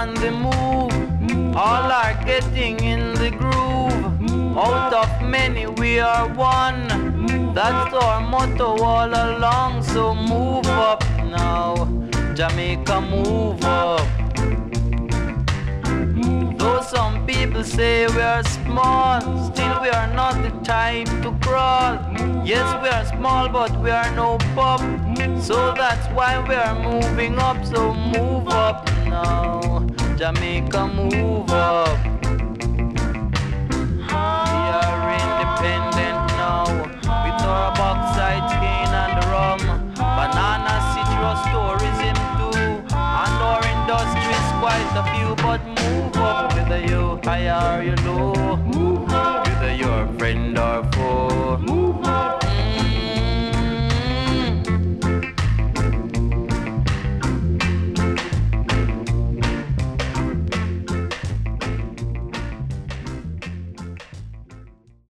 on the move. All are getting in the groove. Out of many we are one. That's our motto all along. So move up now, Jamaica, move up. Though some people say we are small, still we are not the type to crawl. Yes, we are small, but we are no pup. So that's why we are moving up. So move up now, Jamaica, move up. We are independent now, with our bauxite, cane and rum, banana, citrus, tourism too, and our industries quite a few. But move up, whether you high or you low.